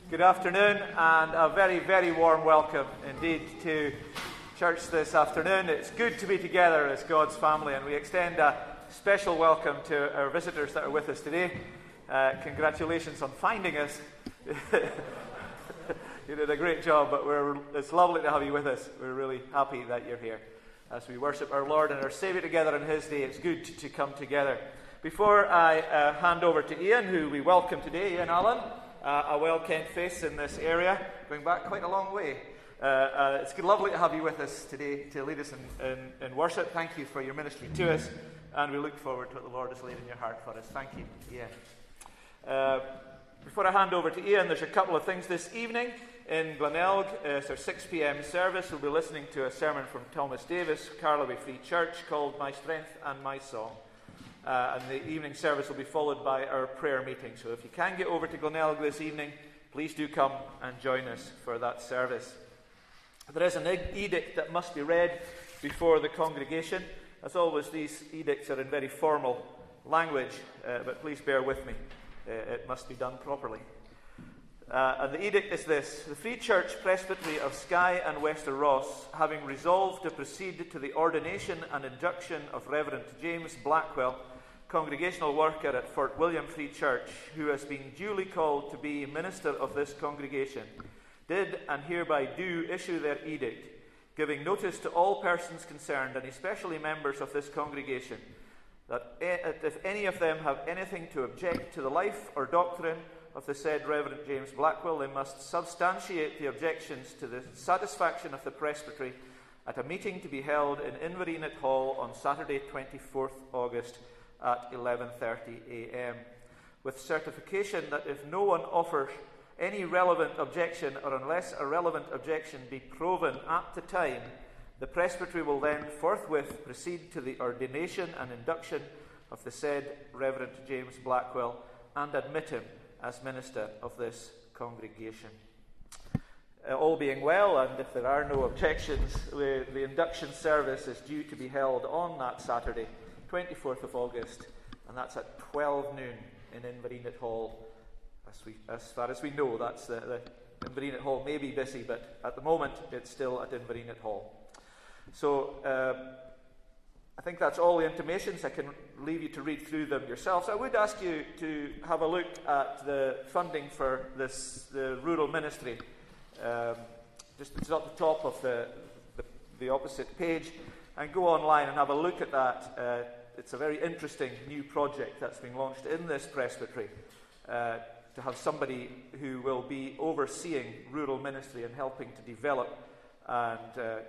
Good afternoon, and a very, very warm welcome indeed to church this afternoon. It's good to be together as God's family, and we extend a special welcome to our visitors that are with us today. Congratulations on finding us. You did a great job, but it's lovely to have you with us. We're really happy that you're here. As we worship our Lord and our Saviour together on His day, it's good to come together. Before I hand over to Ian, who we welcome today, Ian Allen, a well-kent face in this area, going back quite a long way. It's lovely to have you with us today to lead us in worship. Thank you for your ministry to us, and we look forward to what the Lord has laid in your heart for us. Thank you, Ian. Before I hand over to Ian, there's a couple of things this evening. In Glenelg, it's our 6 p.m. service. We'll be listening to a sermon from Thomas Davis, Carloway Free Church, called My Strength and My Song. And the evening service will be followed by our prayer meeting. So if you can get over to Glenelg this evening, please do come and join us for that service. There is an edict that must be read before the congregation. As always, these edicts are in very formal language, but please bear with me. It must be done properly. And the edict is this: the Free Church Presbytery of Skye and Wester Ross, having resolved to proceed to the ordination and induction of Reverend James Blackwell, congregational worker at Fort William Free Church, who has been duly called to be minister of this congregation, did and hereby do issue their edict, giving notice to all persons concerned, and especially members of this congregation, that if any of them have anything to object to the life or doctrine of the said Reverend James Blackwell, they must substantiate the objections to the satisfaction of the presbytery at a meeting to be held in Inverness Hall on Saturday 24th August at 11:30 a.m. with certification that if no one offers any relevant objection, or unless a relevant objection be proven at the time, the presbytery will then forthwith proceed to the ordination and induction of the said Reverend James Blackwell and admit him as minister of this congregation. All being well, and if there are no objections, the induction service is due to be held on that Saturday, 24th of August, and that's at 12 noon in Inverness Hall. As far as we know, that's the Inverness Hall may be busy, but at the moment it's still at Inverness Hall. So I think that's all the intimations. I can leave you to read through them yourselves. I would ask you to have a look at the funding for the rural ministry. It's at the top of the opposite page, and go online and have a look at that. It's a very interesting new project that's been launched in this presbytery, to have somebody who will be overseeing rural ministry and helping to develop and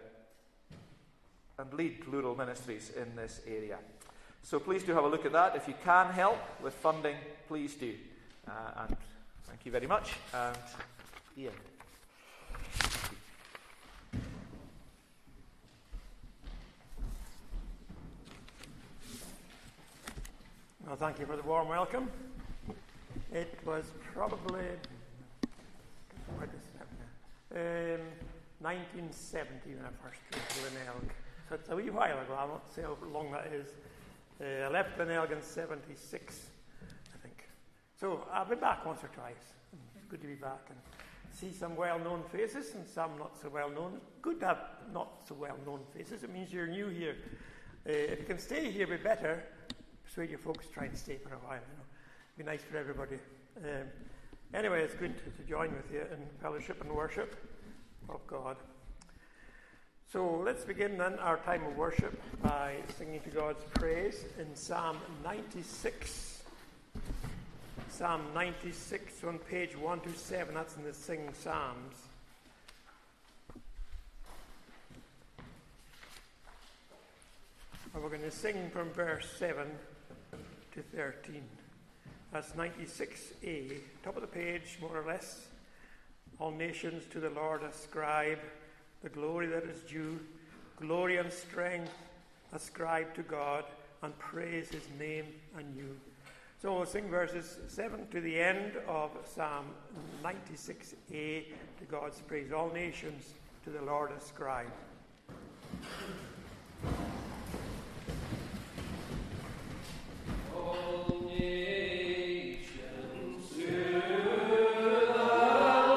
lead rural ministries in this area. So please do have a look at that. If you can help with funding, please do. And thank you very much. And Ian. Well, thank you for the warm welcome. It was probably 1970 when I first came to Glenelg. So it's a wee while ago. I'll not say how long that is. I left Glenelg in 76, I think. So I've been back once or twice. It's good to be back and see some well-known faces and some not so well-known. Good to have not so well-known faces. It means you're new here. If you can stay here, it'd be better. Persuade your folks to try and stay for a while. It'd be nice for everybody. Anyway, it's good to join with you in fellowship and worship of God. So let's begin then our time of worship by singing to God's praise in Psalm 96. Psalm 96 on page 127, that's in the Sing Psalms. And we're going to sing from verse 7 to 13. That's 96a, top of the page more or less. All nations to the Lord ascribe the glory that is due, glory and strength ascribe to God, and praise his name anew. So we'll sing verses 7 to the end of Psalm 96a to God's praise. All nations to the Lord ascribe. All nations to the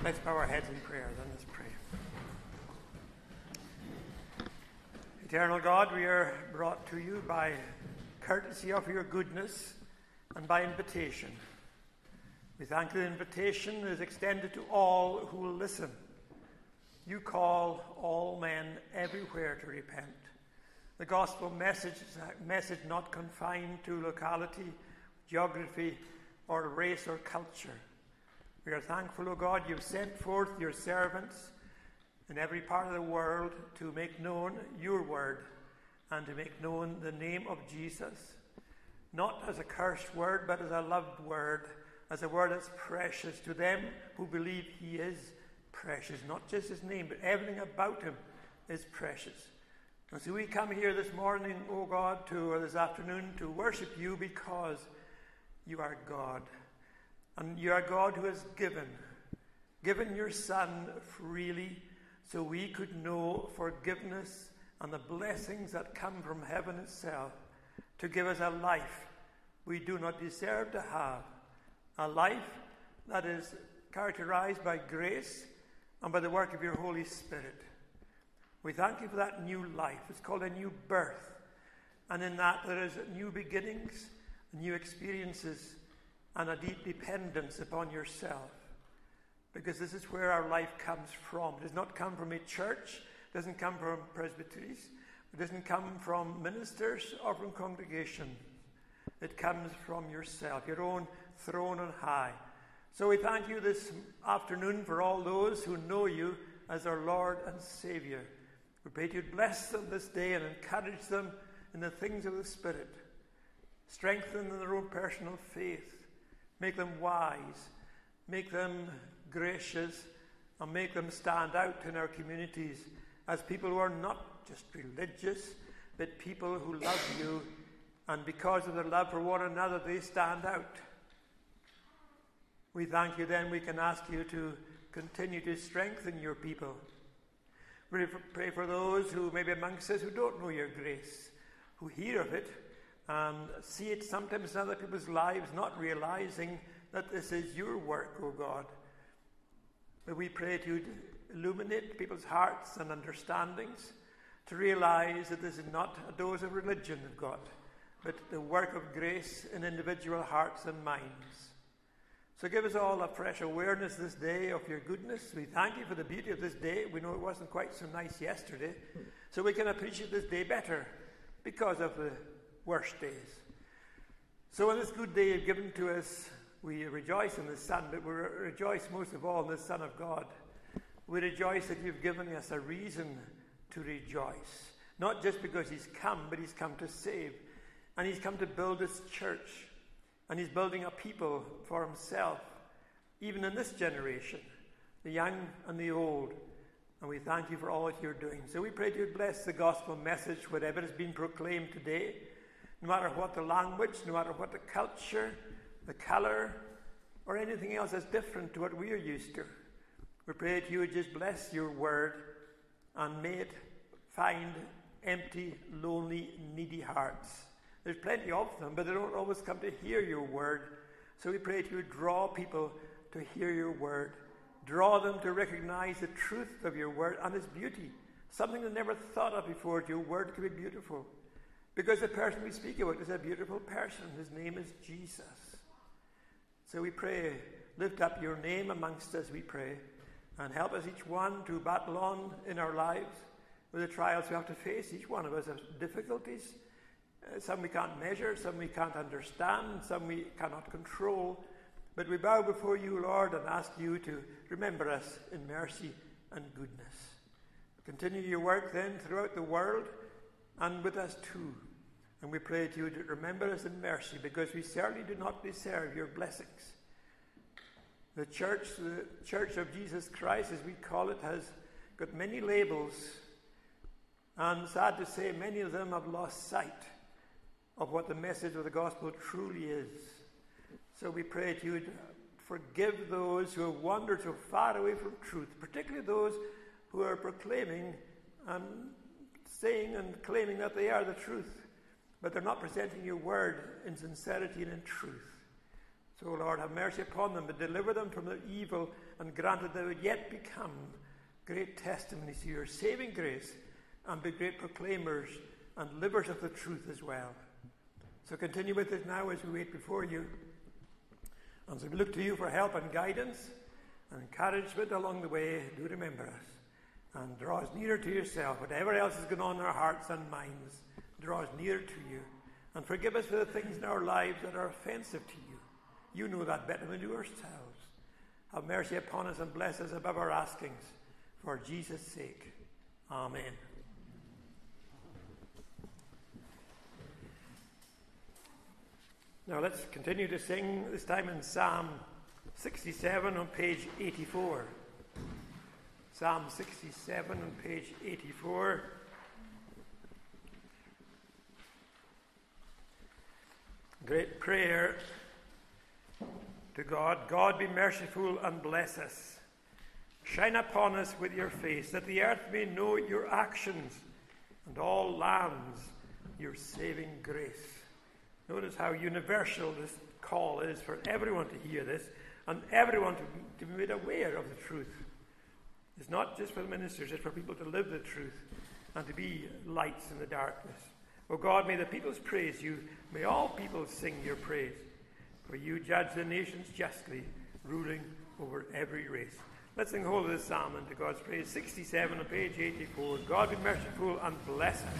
Let's bow our heads in prayer, then let's pray. Eternal God, we are brought to you by courtesy of your goodness and by invitation. We thank you the invitation is extended to all who will listen. You call all men everywhere to repent. The gospel message is a message not confined to locality, geography, or race or culture. We are thankful, O God, you've sent forth your servants in every part of the world to make known your word and to make known the name of Jesus, not as a cursed word, but as a loved word, as a word that's precious to them who believe he is precious. Not just his name, but everything about him is precious. And so we come here this morning, O God, or this afternoon, to worship you because you are God. And you are God who has given your Son freely so we could know forgiveness and the blessings that come from heaven itself, to give us a life we do not deserve to have, a life that is characterized by grace and by the work of your Holy Spirit. We thank you for that new life. It's called a new birth. And in that there is new beginnings, new experiences, and a deep dependence upon yourself. Because this is where our life comes from. It does not come from a church, it doesn't come from presbyteries, it doesn't come from ministers or from congregation. It comes from yourself, your own throne on high. So we thank you this afternoon for all those who know you as our Lord and Saviour. We pray you'd bless them this day and encourage them in the things of the Spirit. Strengthen them in their own personal faith. Make them wise. Make them gracious. And make them stand out in our communities as people who are not just religious, but people who love you. And because of their love for one another, they stand out. We thank you then. We can ask you to continue to strengthen your people. We pray for those who may be amongst us who don't know your grace, who hear of it and see it sometimes in other people's lives, not realizing that this is your work, O God. But we pray to illuminate people's hearts and understandings to realize that this is not a dose of religion of God, but the work of grace in individual hearts and minds. So give us all a fresh awareness this day of your goodness. We thank you for the beauty of this day. We know it wasn't quite so nice yesterday, so we can appreciate this day better because of the worst days. So on this good day you've given to us, we rejoice in the Son, but we rejoice most of all in the Son of God. We rejoice that you've given us a reason to rejoice, not just because he's come, but he's come to save. And he's come to build his church. And he's building a people for himself, even in this generation, the young and the old. And we thank you for all that you're doing. So we pray you bless the gospel message, whatever has been proclaimed today, no matter what the language, no matter what the culture, the colour, or anything else that's different to what we are used to. We pray that you would just bless your word and may it find empty, lonely, needy hearts. There's plenty of them, but they don't always come to hear your word. So we pray that you would draw people to hear your word. Draw them to recognize the truth of your word and its beauty. Something they never thought of before. Your word could be beautiful. Because the person we speak about is a beautiful person. His name is Jesus. So we pray, lift up your name amongst us, we pray. And help us each one to battle on in our lives with the trials we have to face. Each one of us has difficulties. Some we can't measure, some we can't understand, some we cannot control. But we bow before you, Lord, and ask you to remember us in mercy and goodness. Continue your work then throughout the world and with us too. And we pray to you to remember us in mercy, because we certainly do not deserve your blessings. The church of Jesus Christ, as we call it, has got many labels. And sad to say, many of them have lost sight of what the message of the gospel truly is. So we pray that you would forgive those who have wandered so far away from truth, particularly those who are proclaiming and saying and claiming that they are the truth, but they're not presenting your word in sincerity and in truth. So, Lord, have mercy upon them, but deliver them from their evil, and grant that they would yet become great testimonies to your saving grace, and be great proclaimers and livers of the truth as well. So continue with us now as we wait before you. And as we look to you for help and guidance and encouragement along the way, do remember us and draw us nearer to yourself. Whatever else is going on in our hearts and minds, draw us nearer to you. And forgive us for the things in our lives that are offensive to you. You know that better than we do ourselves. Have mercy upon us and bless us above our askings. For Jesus' sake. Amen. Now let's continue to sing, this time in Psalm 67 on page 84. Psalm 67 on page 84. Great prayer to God. God, be merciful and bless us. Shine upon us with your face, that the earth may know your actions, and all lands your saving grace. Notice how universal this call is for everyone to hear this, and everyone to be made aware of the truth. It's not just for the ministers, it's for people to live the truth and to be lights in the darkness. O God, may the peoples praise you. May all peoples sing your praise. For you judge the nations justly, ruling over every race. Let's sing hold of this psalm into God's praise. 67 on page 84. God be merciful and bless us.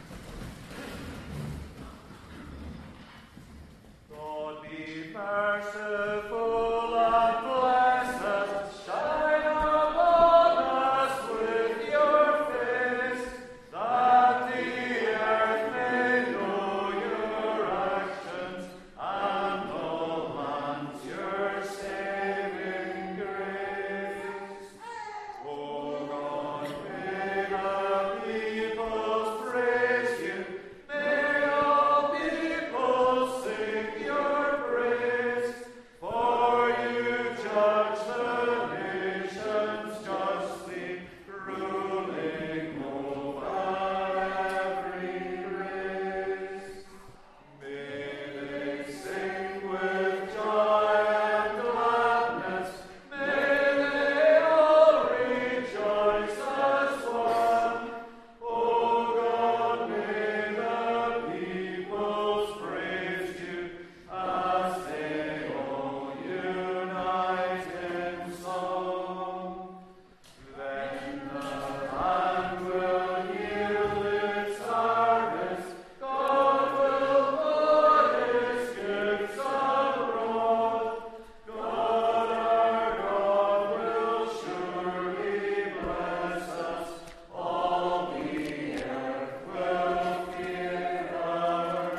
God be merciful and bless us. Shine upon us with your face, that the earth may know your actions, and all lands your saving grace. O God, may the peoples praise you. May all peoples sing your praise. For you judge the nations justly, ruling over every race. May they sing with joy and gladness. May they all rejoice as one. O God, may the peoples praise you as they all unite in song. Then the land will yield its harvest. God will pour his gifts abroad. God, our God, will surely bless us. All the earth will fear our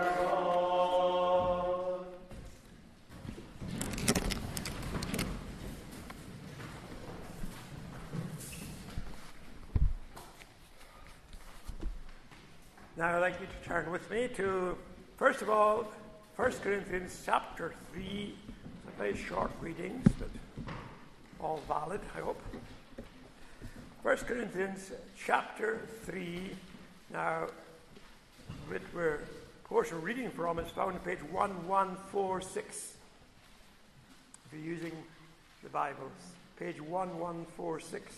God. Now I'd like you to turn with me to, first of all, 1 Corinthians chapter 3. It's a very short readings, but all valid, I hope. 1 Corinthians chapter 3. Now, where portion we're reading from is found on page 1146. If you're using the Bibles, page 1146.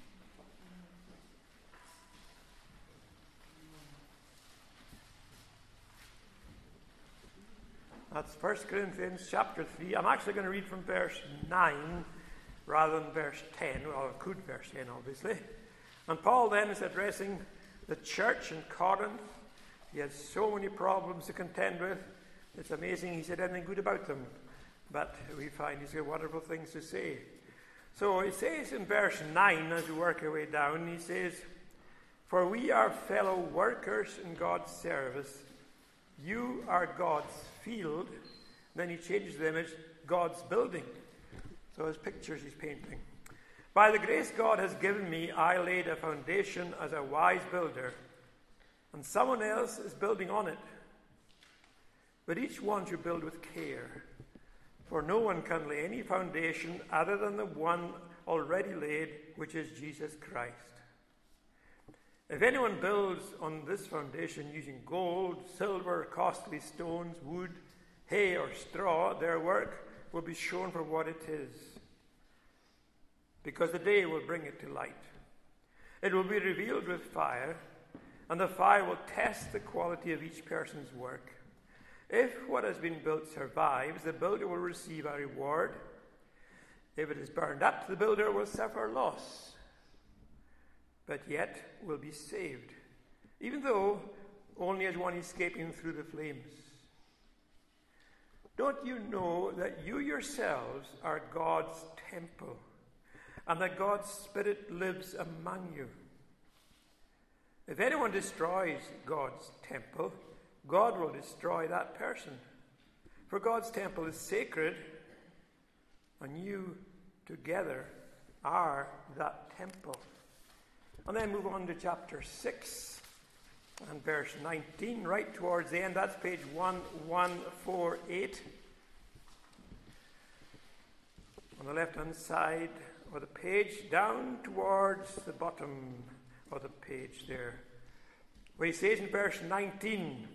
That's 1 Corinthians chapter 3. I'm actually going to read from verse 9 rather than verse 10. Well, I could verse 10, obviously. And Paul then is addressing the church in Corinth. He has so many problems to contend with. It's amazing he said anything good about them. But we find he's got wonderful things to say. So he says in verse 9, as we work our way down, he says, "For we are fellow workers in God's service. You are God's field." Then he changes the image, God's building. So his pictures he's painting. "By the grace God has given me, I laid a foundation as a wise builder, and someone else is building on it. But each one should build with care. For no one can lay any foundation other than the one already laid, which is Jesus Christ. If anyone builds on this foundation using gold, silver, costly stones, wood, hay, or straw, their work will be shown for what it is, because the day will bring it to light. It will be revealed with fire, and the fire will test the quality of each person's work. If what has been built survives, the builder will receive a reward. If it is burned up, the builder will suffer loss, but yet will be saved, even though only as one escaping through the flames. Don't you know that you yourselves are God's temple, and that God's Spirit lives among you? If anyone destroys God's temple, God will destroy that person. For God's temple is sacred, and you together are that temple. And then move on to chapter 6 and verse 19, right towards the end. That's page 1148. On the left-hand side of the page, down towards the bottom of the page there, where he says in verse 19,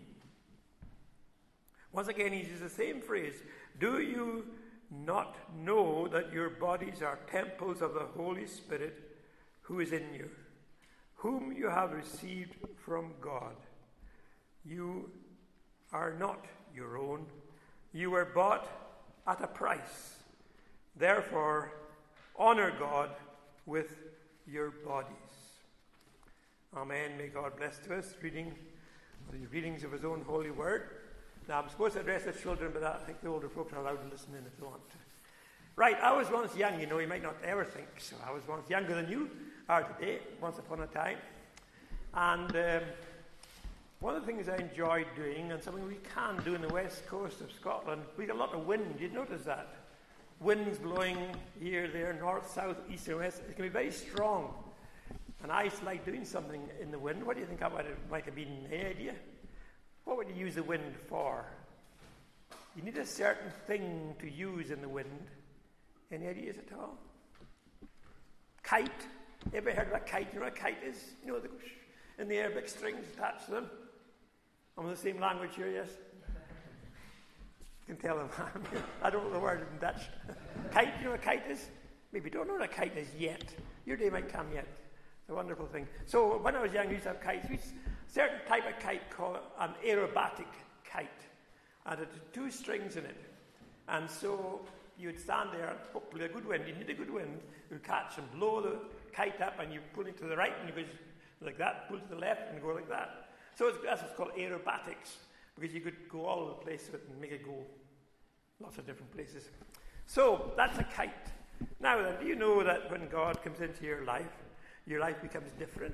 once again he uses the same phrase, do you not know that your bodies are temples of the Holy Spirit who is in you, whom you have received from God? You are not your own. You were bought at a price. Therefore, honor God with your bodies. Amen. May God bless to us the readings of his own holy word. Now, I'm supposed to address the children, but I think the older folks are allowed to listen in if they want to. Right, I was once young, you might not ever think so. I was once younger than you are today, once upon a time. And one of the things I enjoyed doing, and something we can do in the west coast of Scotland, we get a lot of wind. You'd notice that. Winds blowing here, there, north, south, east, and west. It can be very strong. And I used to like doing something in the wind. What do you think that might have been? Any idea? What would you use the wind for? You need a certain thing to use in the wind. Any ideas at all? Kite. Ever heard of a kite? You know what a kite is? You know, in the air, big strings attached to them. I'm in the same language here, yes? You can tell them. I don't know the word in Dutch. Kite, you know what a kite is? Maybe you don't know what a kite is yet. Your day might come yet. It's a wonderful thing. So when I was young, we used to have kites. We used a certain type of kite called an aerobatic kite. And it had 2 strings in it. And so you would stand there and hopefully a good wind. You need a good wind. You would catch and blow the kite up, and you pull it to the right, and you go like that, pull to the left, and go like that. So that's what's called aerobatics, because you could go all over the place with it and make it go lots of different places. So that's a kite. Now then, do you know that when God comes into your life becomes different?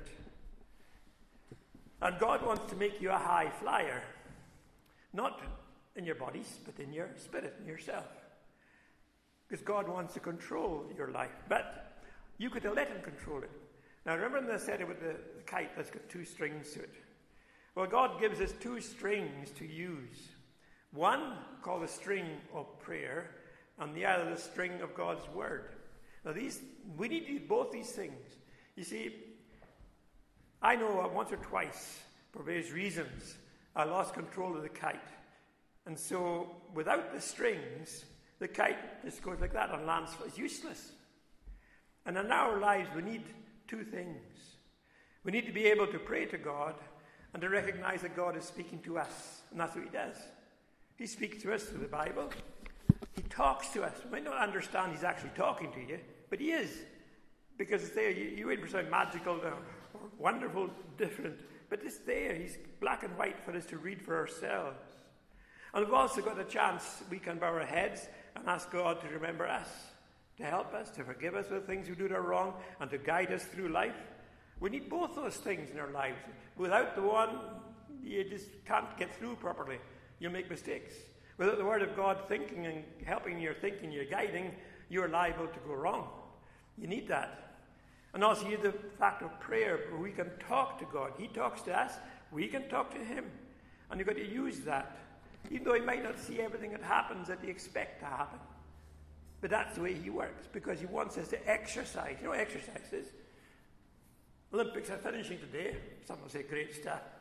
And God wants to make you a high flyer, not in your bodies, but in your spirit, in yourself. Because God wants to control your life, but you could let him control it. Now remember when I said it with the kite that's got 2 strings to it? Well, God gives us 2 strings to use. One called the string of prayer, and the other the string of God's word. Now we need to do both these things. You see, I know once or twice, for various reasons, I lost control of the kite. And so without the strings, the kite just goes like that and lands. It's useless. And in our lives, we need 2 things. We need to be able to pray to God and to recognize that God is speaking to us. And that's what he does. He speaks to us through the Bible. He talks to us. We might not understand he's actually talking to you, but he is. Because it's there. You wait for something magical or wonderful, different. But it's there. He's black and white for us to read for ourselves. And we've also got a chance we can bow our heads and ask God to remember us, to help us, to forgive us for the things we do that are wrong, and to guide us through life. We need both those things in our lives. Without the one, you just can't get through properly. You'll make mistakes. Without the Word of God thinking and helping your thinking, your guiding, you're liable to go wrong. You need that. And also you need the fact of prayer, where we can talk to God. He talks to us, we can talk to him. And you've got to use that. Even though he might not see everything that happens that you expect to happen. But that's the way he works, because he wants us to exercise. You know what exercise is? Olympics are finishing today. Some will say great stuff.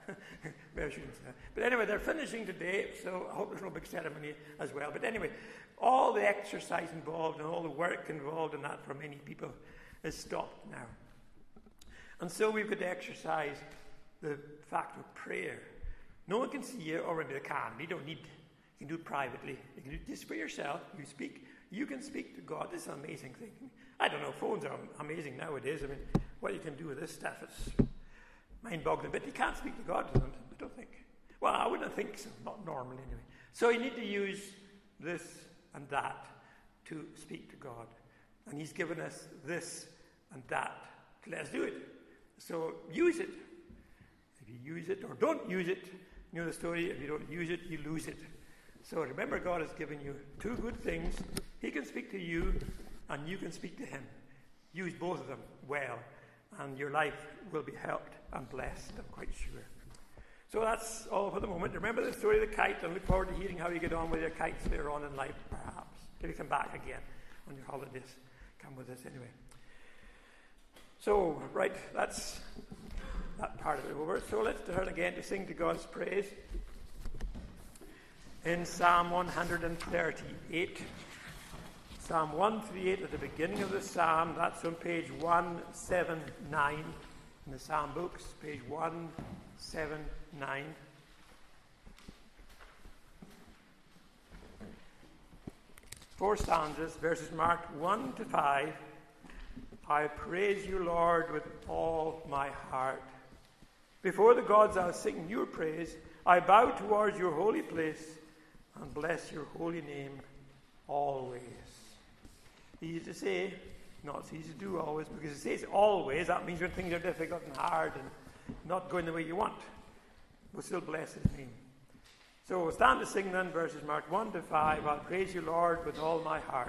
Maybe I shouldn't say that. But anyway, they're finishing today, so I hope there's no big ceremony as well. But anyway, all the exercise involved and all the work involved in that for many people is stopped now. And so we've got to exercise the fact of prayer. No one can see you, or maybe they can. You don't need. You can do it privately. You can do this for yourself. You speak. You can speak to God. This is an amazing thing. I don't know. Phones are amazing nowadays. I mean, what you can do with this stuff is mind-boggling. But you can't speak to God, I don't think. Well, I wouldn't think so. Not normally, anyway. So you need to use this and that to speak to God. And He's given us this and that to let us do it. So use it. If you use it or don't use it, you know the story, if you don't use it, you lose it. So remember, God has given you two good things. He can speak to you and you can speak to Him. Use both of them well and your life will be helped and blessed, I'm quite sure. So that's all for the moment. Remember the story of the kite and look forward to hearing how you get on with your kites later on in life, perhaps. If you come back again on your holidays, come with us anyway. So, right, that's that part of it over. So let's turn again to sing to God's praise. In Psalm 138. Psalm 138 at the beginning of the psalm. That's on page 179 in the psalm books, page 179. Four stanzas, verses marked 1 to 5. I praise you, Lord, with all my heart. Before the gods I'll sing your praise. I bow towards your holy place and bless your holy name always. Easy to say, not so easy to do always, because it says always. That means when things are difficult and hard and not going the way you want, we'll still bless His name. So we'll stand to sing then, verses marked 1 to 5. I'll praise you, Lord, with all my heart.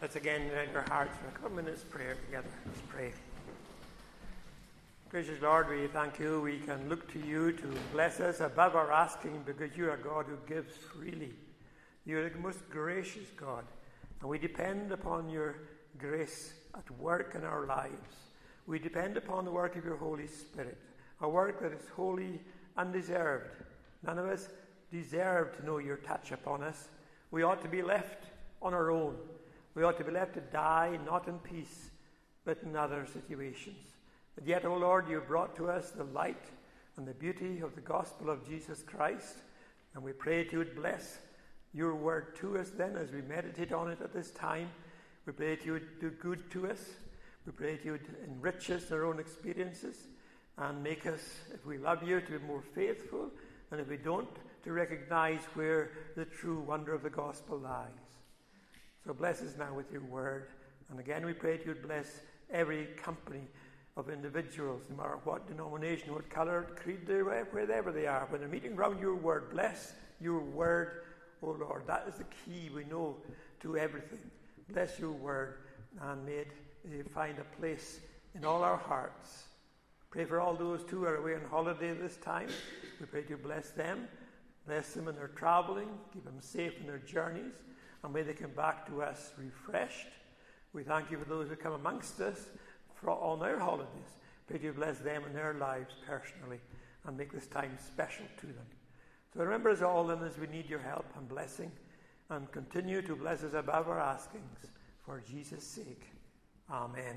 Let's again unite our hearts for a couple of minutes prayer together. Let's pray. Gracious Lord, we thank you. We can look to you to bless us above our asking, because you are God who gives freely. You are the most gracious God, and we depend upon your grace at work in our lives. We depend upon the work of your Holy Spirit, a work that is holy, undeserved. None of us deserve to know your touch upon us. We ought to be left on our own. We ought to be left to die, not in peace, but in other situations. But yet, O Lord, you have brought to us the light and the beauty of the gospel of Jesus Christ, and we pray that you would bless your word to us then as we meditate on it at this time. We pray that you would do good to us. We pray that you would enrich us in our own experiences and make us, if we love you, to be more faithful, and if we don't, to recognize where the true wonder of the gospel lies. So bless us now with your word. And again, we pray that you would bless every company of individuals, no matter what denomination, what colour, creed, wherever they are. When they're meeting around your word, bless your word, O Lord. That is the key, we know, to everything. Bless your word, and may it find a place in all our hearts. Pray for all those who are away on holiday this time. We pray to bless them in their travelling, keep them safe in their journeys, and may they come back to us refreshed. We thank you for those who come amongst us on their holidays. Pray to bless them in their lives personally, and make this time special to them. So remember us all then as we need your help and blessing, and continue to bless us above our askings, for Jesus' sake. Amen.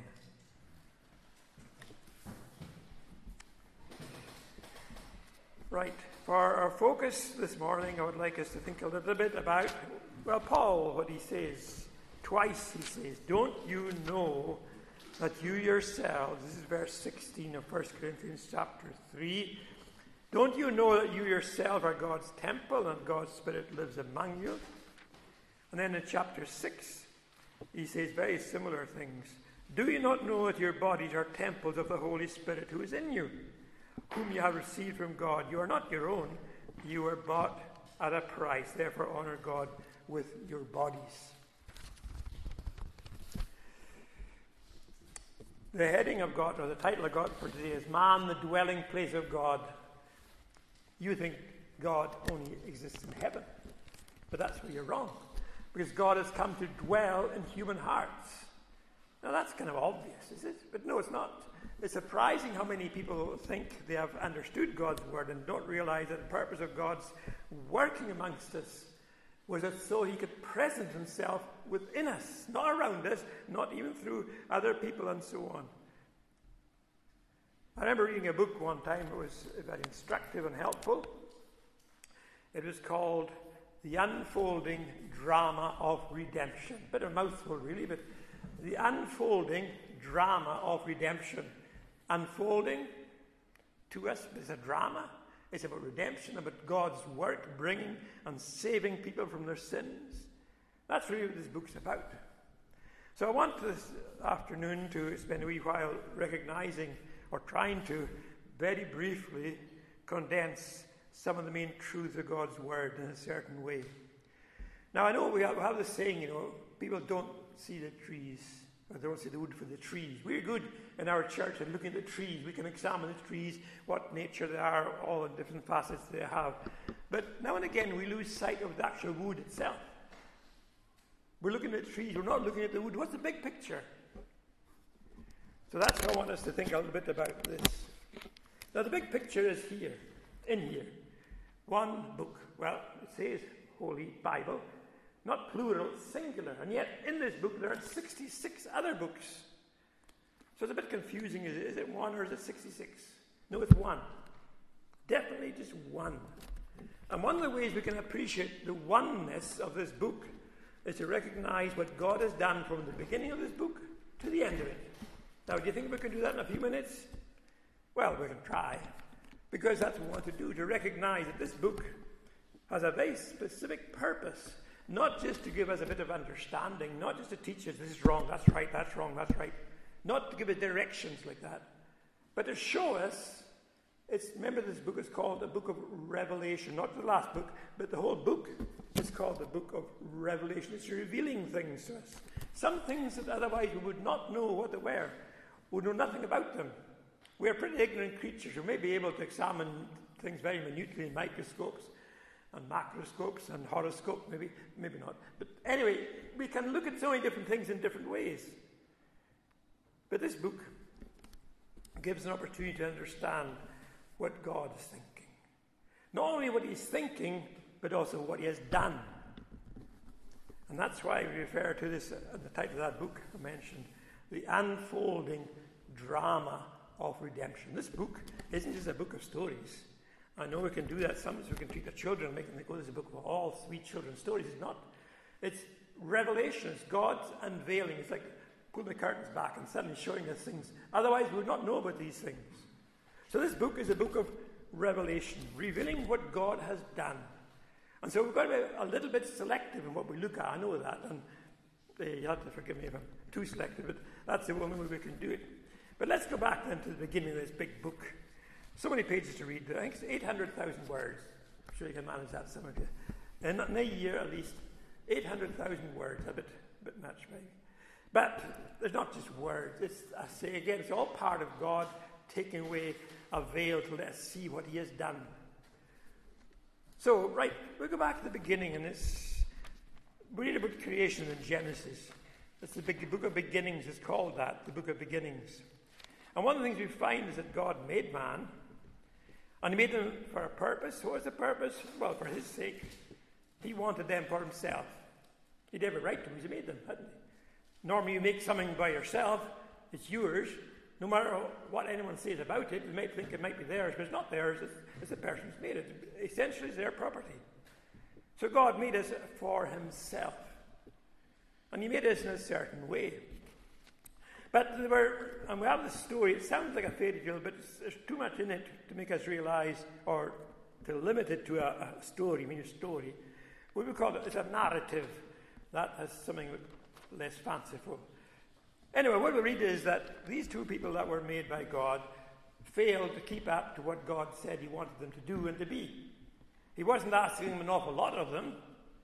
Right, for our focus this morning, I would like us to think a little bit about, Paul, what he says. Twice he says, don't you know that you yourselves, this is verse 16 of 1 Corinthians chapter 3, don't you know that you yourself are God's temple and God's Spirit lives among you? And then in chapter 6, he says very similar things. Do you not know that your bodies are temples of the Holy Spirit who is in you, whom you have received from God? You are not your own. You were bought at a price. Therefore, honor God with your bodies. The heading I've got, or the title I got for today is Man, the Dwelling Place of God. You think God only exists in heaven, but that's where you're wrong, because God has come to dwell in human hearts. Now that's kind of obvious, is it? But no, it's not. It's surprising how many people think they have understood God's word and don't realize that the purpose of God's working amongst us was that so he could present himself within us, not around us, not even through other people and so on. I remember reading a book one time. It was very instructive and helpful. It was called The Unfolding Drama of Redemption. Bit of a mouthful, really, but The Unfolding Drama of Redemption. Unfolding to us is a drama. It's about redemption, about God's work bringing and saving people from their sins. That's really what this book's about. So I want this afternoon to spend a wee while recognizing or trying to very briefly condense some of the main truths of God's word in a certain way. Now I know we have this saying, people don't see the trees, or they don't see the wood for the trees. We're good in our church at looking at the trees. We can examine the trees, what nature they are, all the different facets they have. But now and again we lose sight of the actual wood itself. We're looking at the trees, we're not looking at the wood. What's the big picture? So that's how I want us to think a little bit about this. Now the big picture is here, in here. One book. Well, it says Holy Bible. Not plural, singular. And yet, in this book, there are 66 other books. So it's a bit confusing. Is it one or is it 66? No, it's one. Definitely just one. And one of the ways we can appreciate the oneness of this book is to recognize what God has done from the beginning of this book to the end of it. Now, do you think we can do that in a few minutes? Well, we can try. Because that's what we want to do, to recognize that this book has a very specific purpose. Not just to give us a bit of understanding, not just to teach us this is wrong, that's right, that's wrong, that's right. Not to give us directions like that, but to show us Remember, this book is called the Book of Revelation, not the last book, but the whole book is called the Book of Revelation. It's revealing things to us. Some things that otherwise we would not know what they were. We know nothing about them. We are pretty ignorant creatures. We may be able to examine things very minutely in microscopes and macroscopes and horoscopes, maybe not. But anyway, we can look at so many different things in different ways. But this book gives an opportunity to understand what God is thinking. Not only what he's thinking, but also what he has done. And that's why we refer to this, the title of that book I mentioned, The Unfolding Drama of Redemption. This book isn't just a book of stories. I know we can do that. Sometimes we can treat the children and make them think, oh, this is a book of all sweet children's stories. It's not. It's revelation. It's God's unveiling. It's like pulling the curtains back and suddenly showing us things. Otherwise, we would not know about these things. So this book is a book of revelation, revealing what God has done. And so we've got to be a little bit selective in what we look at. I know that. And you'll have to forgive me if I'm too selective, but that's the only way we can do it. But let's go back then to the beginning of this big book. So many pages to read. I think it's 800,000 words. I'm sure you can manage that, some of you. In a year, at least, 800,000 words. A bit much, maybe. But there's not just words. I say again, it's all part of God taking away a veil to let us see what he has done. So, right, we'll go back to the beginning, and we read about creation in Genesis. It's the book of beginnings is called that, the book of beginnings. And one of the things we find is that God made man, and he made them for a purpose. What was the purpose? Well, for his sake. He wanted them for himself. He had every right to because he made them, hadn't he? Normally you make something by yourself, it's yours. No matter what anyone says about it, you might think it might be theirs, but it's not theirs, it's the person who's made it. Essentially, it's their property. So God made us for himself. And he made us in a certain way. But we have this story, it sounds like a fairy tale, but there's too much in it to make us realize, or to limit it to a story, a story. We would call it's a narrative. That has something less fanciful. Anyway, what we read is that these two people that were made by God failed to keep up to what God said he wanted them to do and to be. He wasn't asking them an awful lot of them,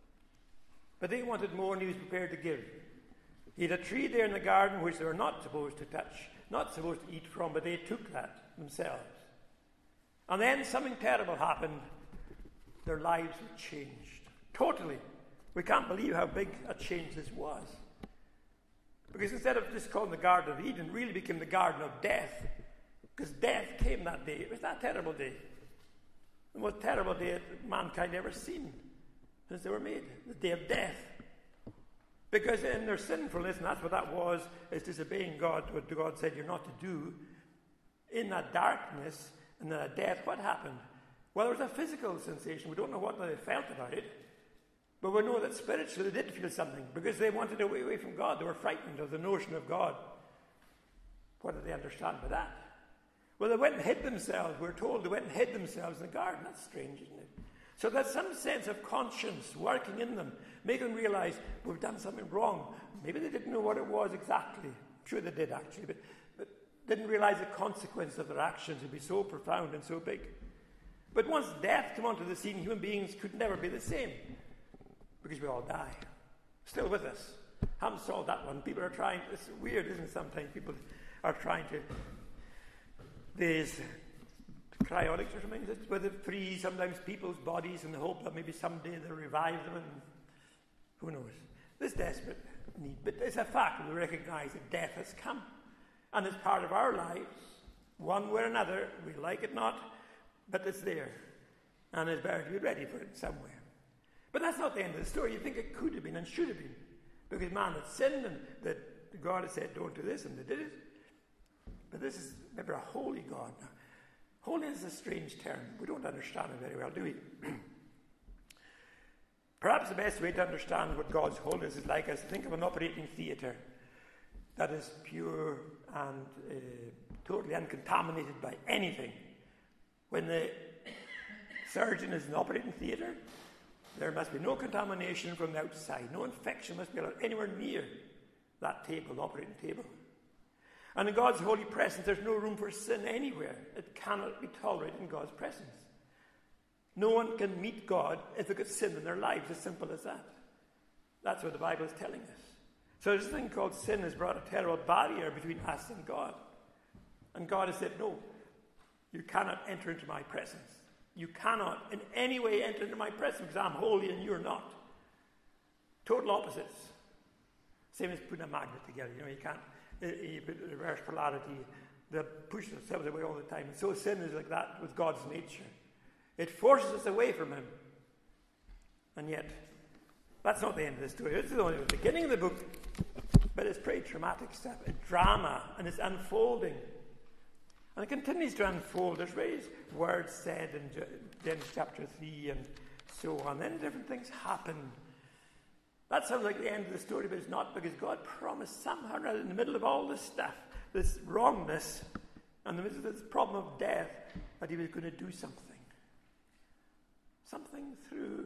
but they wanted more than he was prepared to give. He had a tree there in the garden which they were not supposed to touch, not supposed to eat from, but they took that themselves. And then something terrible happened. Their lives were changed. Totally. We can't believe how big a change this was. Because instead of just calling the Garden of Eden, it really became the Garden of Death. Because death came that day. It was that terrible day. The most terrible day that mankind ever seen since they were made. The day of death. Because in their sinfulness, and that's what that was, is disobeying God, what God said you're not to do. In that darkness and that death, what happened? Well, there was a physical sensation. We don't know what they felt about it. But we know that spiritually they did feel something because they wanted to away from God. They were frightened of the notion of God. What did they understand by that? Well, they went and hid themselves. We're told they went and hid themselves in the garden. That's strange, isn't it? So there's some sense of conscience working in them, making them realize we've done something wrong. Maybe they didn't know what it was exactly. I'm sure they did, actually, but didn't realize the consequence of their actions would be so profound and so big. But once death came onto the scene, human beings could never be the same. Because we all die. Still with us. Haven't solved that one. People are trying. It's weird, isn't it? Sometimes people are trying to. There's cryonics or something where they freeze sometimes people's bodies in the hope that maybe someday they'll revive them. And who knows? There's desperate need. But it's a fact we recognize that death has come. And it's part of our lives. One way or another. We like it not. But it's there. And it's better to be ready for it somewhere. But that's not the end of the story. You think it could have been and should have been. Because man had sinned and that God had said, don't do this, and they did it. But this is, remember, a holy God. Now, holiness is a strange term. We don't understand it very well, do we? Perhaps the best way to understand what God's holiness is like is to think of an operating theatre that is pure and totally uncontaminated by anything. When the surgeon is in the operating theatre, there must be no contamination from the outside. No infection must be allowed anywhere near that table, the operating table. And in God's holy presence, there's no room for sin anywhere. It cannot be tolerated in God's presence. No one can meet God if they've got sin in their lives, as simple as that. That's what the Bible is telling us. So this thing called sin has brought a terrible barrier between us and God. And God has said, no, you cannot enter into my presence. You cannot in any way enter into my presence because I'm holy and you're not. Total opposites. Same as putting a magnet together. You can't, you put reverse polarity, they push themselves away all the time. And so sin is like that with God's nature. It forces us away from him. And yet, that's not the end of the story. This is only the beginning of the book. But it's pretty traumatic stuff. It's drama, and it's unfolding. And it continues to unfold. There's various words said in Genesis chapter 3 and so on. Then different things happen. That sounds like the end of the story, but it's not, because God promised somehow or other in the middle of all this stuff, this wrongness, and in the midst of this problem of death, that he was going to do something. Something through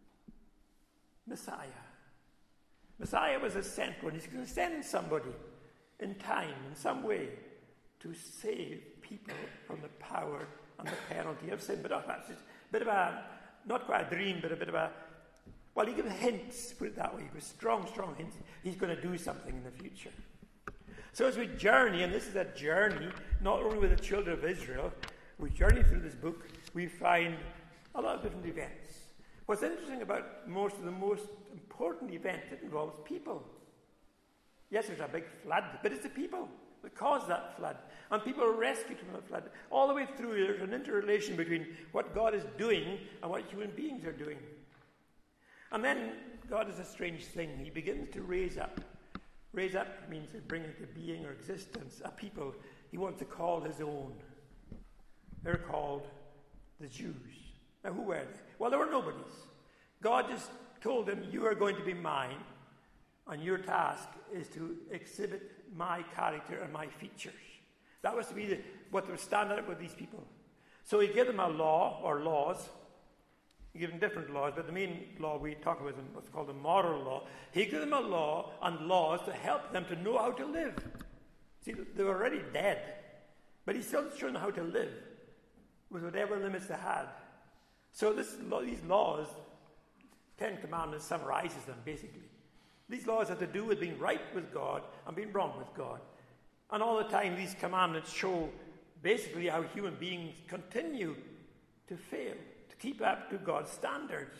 Messiah. Messiah was a sent one. He's going to send somebody in time, in some way, to save people from the power and the penalty of sin. But that's just a bit of a, not quite a dream, but a bit of a, well, he gives hints, put it that way. He gives strong hints. He's going to do something in the future. So as we journey, and this is a journey, not only with the children of Israel, we journey through this book, we find a lot of different events. What's interesting about the most important event, it involves people. Yes, there's a big flood, but it's the people that caused that flood. And people are rescued from the flood. All the way through, there's an interrelation between what God is doing and what human beings are doing. And then God is a strange thing. He begins to raise up. Raise up means to bring into being or existence a people he wants to call his own. They're called the Jews. Now, who were they? Well, they were nobodies. God just told them, you are going to be mine, and your task is to exhibit my character and my features. That was to be what was standing up with these people. So he gave them a law, or laws. He gave them different laws, but the main law we talk about is what's called the moral law. He gave them a law and laws to help them to know how to live. See, they were already dead, but he still showed them how to live with whatever limits they had. So these laws, 10 Commandments summarizes them, basically. These laws have to do with being right with God and being wrong with God. And all the time, these commandments show basically how human beings continue to fail, to keep up to God's standards.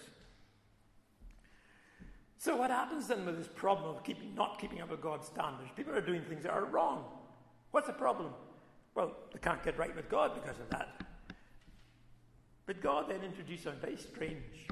So what happens then with this problem of not keeping up with God's standards? People are doing things that are wrong. What's the problem? Well, they can't get right with God because of that. But God then introduced something very strange.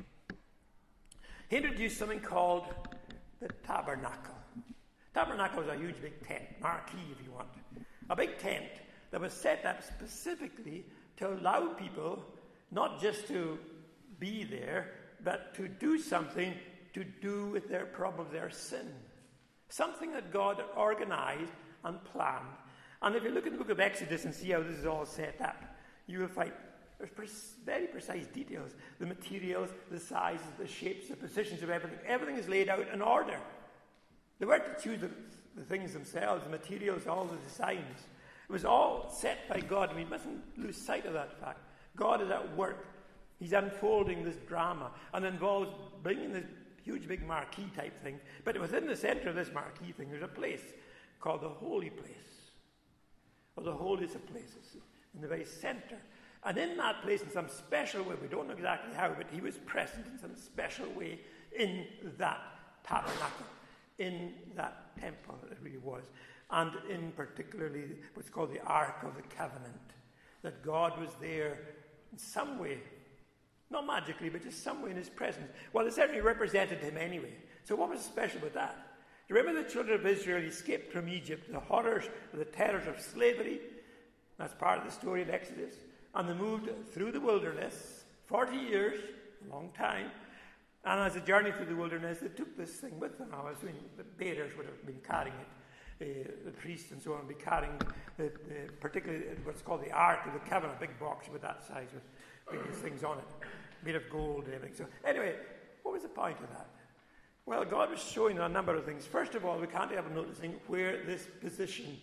He introduced something called the tabernacle. Tabernacle was a huge big tent, marquee if you want. A big tent that was set up specifically to allow people not just to be there, but to do something to do with their problem, their sin. Something that God organized and planned. And if you look at the book of Exodus and see how this is all set up, you will find there's very precise details. The materials, the sizes, the shapes, the positions of everything. Everything is laid out in order. They weren't to choose the things themselves, the materials, all the designs. It was all set by God, and we mustn't lose sight of that fact. God is at work. He's unfolding this drama, and involves bringing this huge big marquee type thing. But within the center of this marquee thing, there's a place called the Holy Place, or the holiest of places, in the very center. And in that place, in some special way, we don't know exactly how, but he was present in some special way in that tabernacle, in that temple, it really was. And in particularly what's called the Ark of the Covenant, that God was there in some way, not magically, but just some way in his presence. Well, it certainly represented him anyway. So what was special about that? Do you remember the children of Israel escaped from Egypt, the horrors, the terrors of slavery? That's part of the story of Exodus. And they moved through the wilderness, 40 years, a long time. And as they journeyed through the wilderness, they took this thing with them. I was doing, the bearers would have been carrying it, the priests and so on would be carrying, particularly what's called the Ark of the Covenant, a big box about that size with these things on it, made of gold and everything. So anyway, what was the point of that? Well, God was showing a number of things. First of all, we can't help noticing where this position,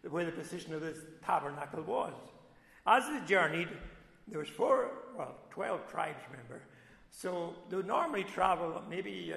where the position of this tabernacle was. As they journeyed, there was 12 tribes, remember. So they would normally travel maybe,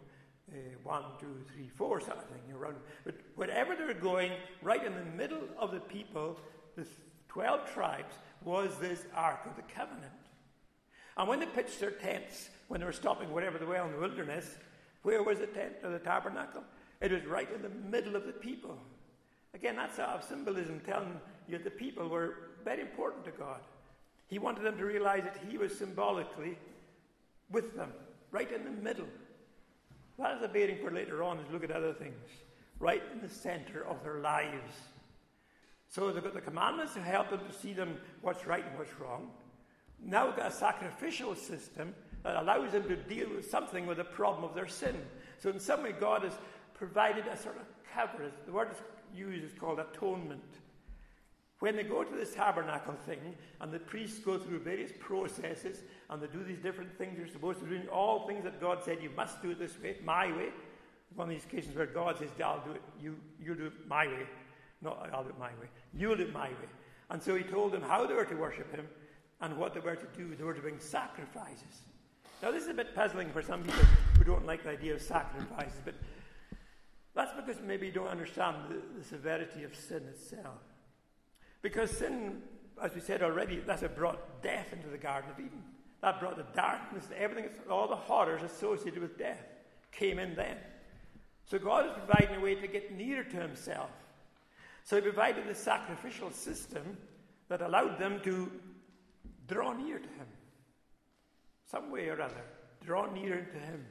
1, 2, 3, 4 sort of thing around. But wherever they were going, right in the middle of the people, the 12 tribes, was this Ark of the Covenant. And when they pitched their tents, when they were stopping wherever they were in the wilderness, where was the tent or the tabernacle? It was right in the middle of the people. Again, that's sort of symbolism telling you that the people were very important to God. He wanted them to realize that he was symbolically with them, right in the middle. That is a bearing for later on as we look at other things. Right in the center of their lives. So they've got the commandments to help them to see them what's right and what's wrong. Now we've got a sacrificial system that allows them to deal with something with the problem of their sin. So in some way God has provided a sort of cover. The word used is called atonement. When they go to this tabernacle thing, and the priests go through various processes, and they do these different things you're supposed to do, all things that God said, you must do it this way, my way. One of these cases where God says, I'll do it, you do it my way. Not I'll do it my way. You'll do it my way. And so he told them how they were to worship him, and what they were to do. They were to bring sacrifices. Now this is a bit puzzling for some people who don't like the idea of sacrifices, but that's because maybe you don't understand the severity of sin itself. Because sin, as we said already, that's what brought death into the Garden of Eden. That brought the darkness, everything, all the horrors associated with death came in then. So God is providing a way to get nearer to himself. So he provided this sacrificial system that allowed them to draw near to him. Some way or other, draw nearer to him.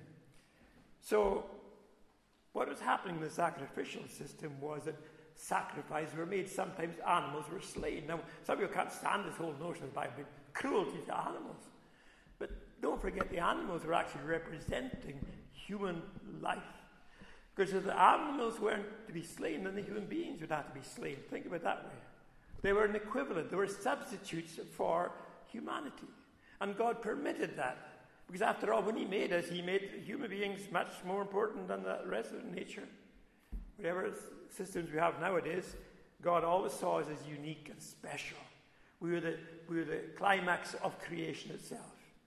So what was happening in the sacrificial system was that sacrifices were made. Sometimes animals were slain. Now, some people can't stand this whole notion of the Bible, cruelty to animals. But don't forget, the animals were actually representing human life. Because if the animals weren't to be slain, then the human beings would have to be slain. Think of it that way. They were an equivalent. They were substitutes for humanity. And God permitted that. Because after all, when he made us, he made human beings much more important than the rest of nature. Whatever systems we have nowadays, God always saw us as unique and special. We were the climax of creation itself.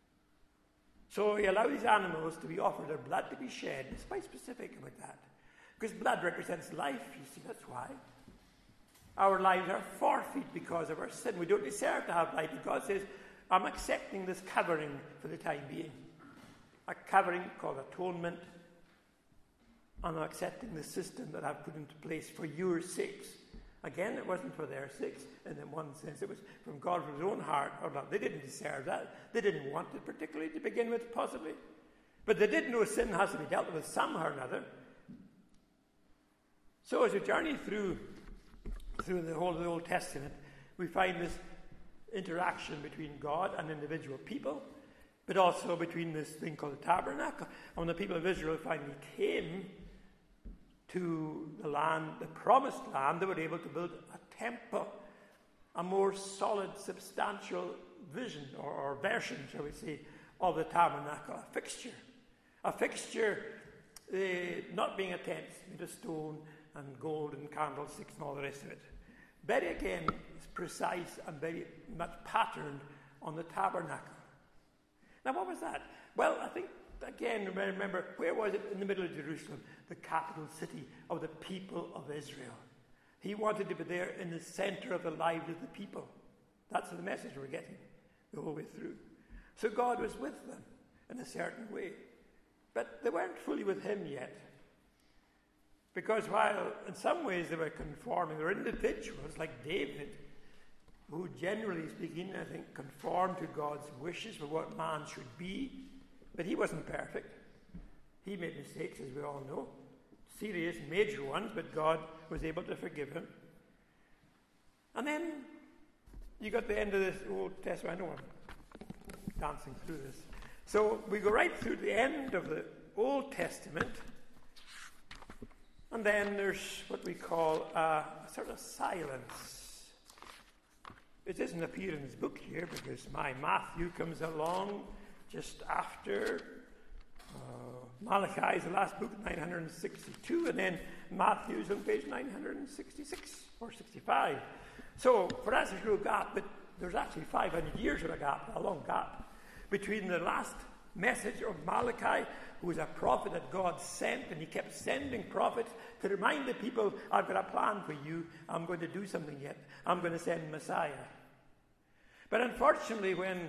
So he allowed these animals to be offered, their blood to be shed. It's quite specific about that. Because blood represents life, you see, that's why. Our lives are forfeit because of our sin. We don't deserve to have life. But God says, I'm accepting this covering for the time being. A covering called atonement. And I'm accepting the system that I've put into place for your sakes. Again, it wasn't for their sakes. And in one sense, it was from God, from his own heart. Or not. They didn't deserve that. They didn't want it particularly to begin with, possibly. But they did know sin has to be dealt with somehow or another. So as we journey through the whole of the Old Testament, we find this interaction between God and individual people, but also between this thing called the tabernacle. And when the people of Israel finally came to the land, the promised land, they were able to build a temple, a more solid, substantial vision or version, shall we say, of the tabernacle, a fixture. A fixture, not being a tent made of stone and gold and candlesticks and all the rest of it. Very, again, precise and very much patterned on the tabernacle. Now, what was that? Well, I think, again, remember, where was it? In the middle of Jerusalem, the capital city of the people of Israel. He wanted to be there in the center of the lives of the people. That's the message we're getting the whole way through. So God was with them in a certain way. But they weren't fully with him yet. Because while in some ways they were conforming, there were individuals like David, who generally speaking, I think, conformed to God's wishes for what man should be. But he wasn't perfect. He made mistakes, as we all know. Serious, major ones, but God was able to forgive him. And then you got the end of this Old Testament. I know I'm dancing through this. So we go right through the end of the Old Testament. And then there's what we call a sort of silence. It doesn't appear in his book here because my Matthew comes along just after Malachi is the last book, 962, and then Matthew's on page 966. or 65. So for us, there's no gap, but there's actually 500 years of a gap, a long gap, between the last message of Malachi, who was a prophet that God sent, and he kept sending prophets to remind the people, I've got a plan for you, I'm going to do something yet, I'm going to send Messiah. But unfortunately, when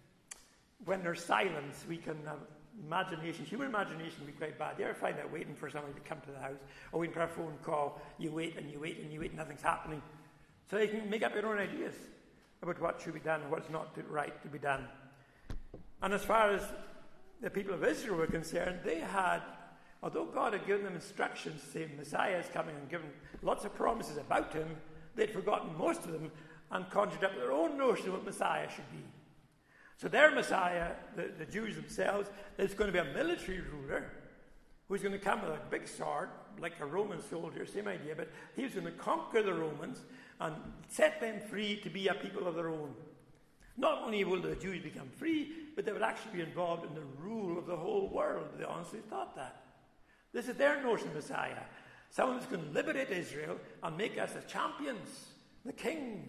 there's silence, we can have imagination, human imagination can be quite bad. You ever find that waiting for somebody to come to the house, or waiting for a phone call, you wait and you wait and you wait and nothing's happening. So you can make up your own ideas about what should be done and what's not right to be done. And as far as the people of Israel were concerned, they had, although God had given them instructions saying Messiah is coming and given lots of promises about him, they'd forgotten most of them and conjured up their own notion of what Messiah should be. So their Messiah, the Jews themselves, is going to be a military ruler who's going to come with a big sword, like a Roman soldier, same idea, but he was going to conquer the Romans and set them free to be a people of their own. Not only will the Jews become free, but they would actually be involved in the rule of the whole world. They honestly thought that. This is their notion of Messiah. Someone who's going to liberate Israel and make us the champions, the kings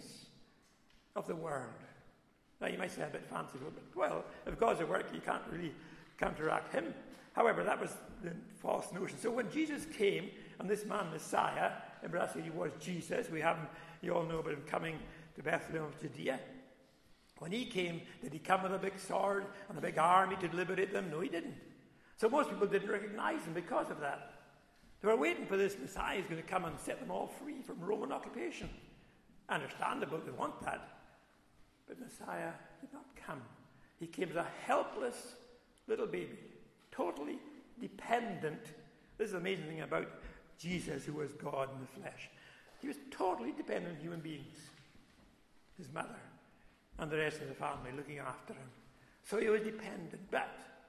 of the world. Now, you might say a bit fancy, but well, if God's at work, you can't really counteract him. However, that was the false notion. So when Jesus came, and this man, Messiah, remember that's who he was, Jesus. You all know about him coming to Bethlehem of Judea. When he came, did he come with a big sword and a big army to liberate them? No, he didn't. So most people didn't recognize him because of that. They were waiting for this Messiah who's going to come and set them all free from Roman occupation. Understandable, they want that. But Messiah did not come. He came as a helpless little baby, totally dependent. This is the amazing thing about Jesus, who was God in the flesh. He was totally dependent on human beings, his mother, and the rest of the family looking after him. So he was dependent. But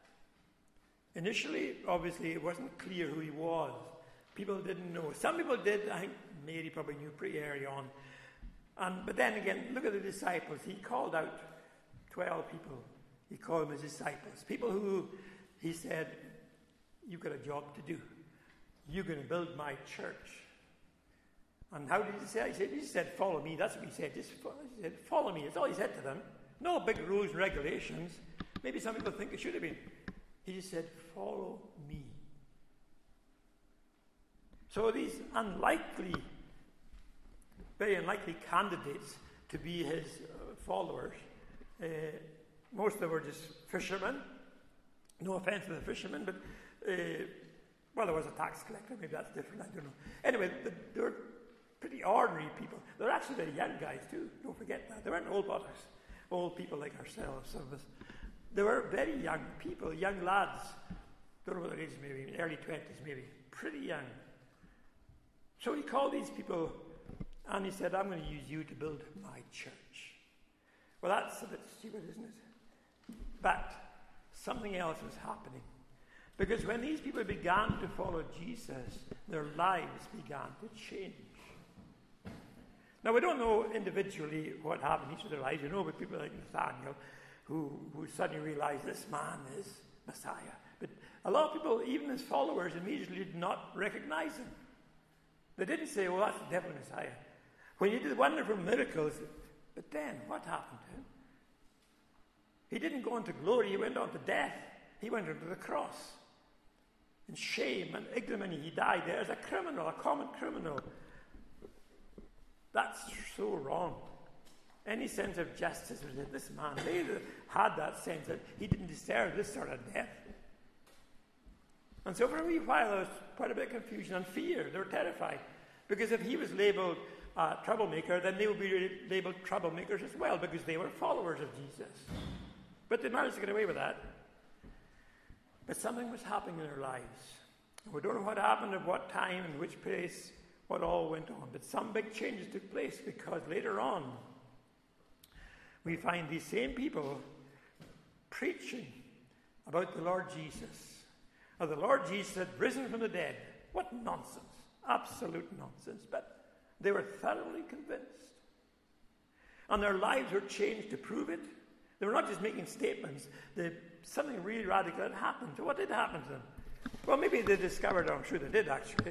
initially, obviously, it wasn't clear who he was. People didn't know. Some people did. I think Mary probably knew pretty early on. But then again, look at the disciples. He called out 12 people. He called them his disciples. People who, he said, you've got a job to do. You're going to build my church. And how did he say it? He said, follow me. That's what he said. He said, follow me. That's all he said to them. No big rules and regulations. Maybe some people think it should have been. He just said, follow me. So these very unlikely candidates to be his followers, most of them were just fishermen. No offense to the fishermen, but, there was a tax collector. Maybe that's different. I don't know. Anyway, they were pretty ordinary people. They're actually very young guys, too. Don't forget that. They weren't old people like ourselves, some of us. They were very young people, young lads. Don't know what their age, maybe early 20s, maybe. Pretty young. So he called these people and he said, I'm going to use you to build my church. Well, that's a bit stupid, isn't it? But something else was happening. Because when these people began to follow Jesus, their lives began to change. Now, we don't know individually what happened in each of their lives. You know about people like Nathaniel, who suddenly realized this man is Messiah. But a lot of people, even his followers, immediately did not recognize him. They didn't say, well, that's definitely Messiah. When he did wonderful miracles, but then what happened to him? He didn't go into glory, he went on to death. He went into the cross. In shame and ignominy, he died there as a criminal, a common criminal. That's so wrong. Any sense of justice was in this man. They had that sense that he didn't deserve this sort of death. And so for a wee while there was quite a bit of confusion and fear. They were terrified. Because if he was labelled a troublemaker, then they would be labelled troublemakers as well, because they were followers of Jesus. But they managed to get away with that. But something was happening in their lives. We don't know what happened, at what time, in which place, what all went on. But some big changes took place, because later on, we find these same people preaching about the Lord Jesus. Now, the Lord Jesus had risen from the dead. What nonsense. Absolute nonsense. But they were thoroughly convinced. And their lives were changed to prove it. They were not just making statements. Something really radical had happened. So what did happen to them? Well, maybe they discovered, I'm sure they did actually,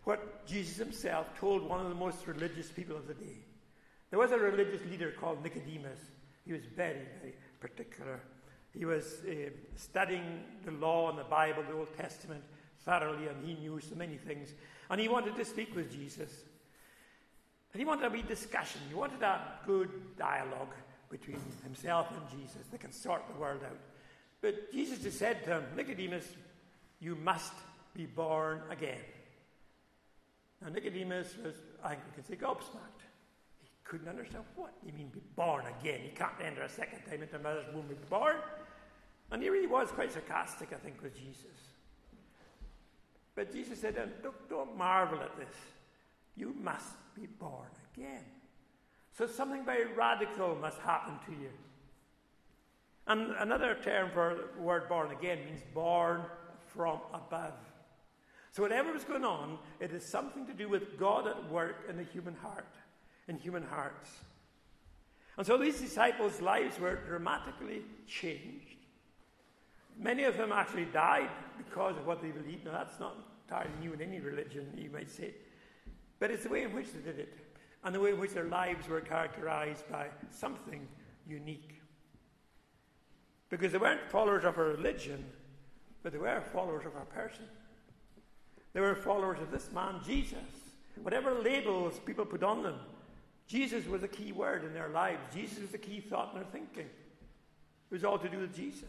what Jesus himself told one of the most religious people of the day. There was a religious leader called Nicodemus. He was very, very particular. He was studying the law and the Bible, the Old Testament, thoroughly, and he knew so many things. And he wanted to speak with Jesus. And he wanted a wee discussion. He wanted a good dialogue between himself and Jesus that can sort the world out. But Jesus just said to him, Nicodemus, you must be born again. Now Nicodemus was, I think we can say, gobsmacked. He couldn't understand what you mean be born again. You can't enter a second time into a mother's womb and be born. And he really was quite sarcastic, I think, with Jesus. But Jesus said, don't marvel at this. You must be born again. So something very radical must happen to you. And another term for the word born again means born from above. So whatever is going on, it is something to do with God at work in the human heart, in human hearts. And so these disciples' lives were dramatically changed. Many of them actually died because of what they believed. Now that's not entirely new in any religion, you might say. But it's the way in which they did it, and the way in which their lives were characterized by something unique. Because they weren't followers of a religion, but they were followers of a person. They were followers of this man, Jesus. Whatever labels people put on them, Jesus was a key word in their lives. Jesus was the key thought in their thinking. It was all to do with Jesus.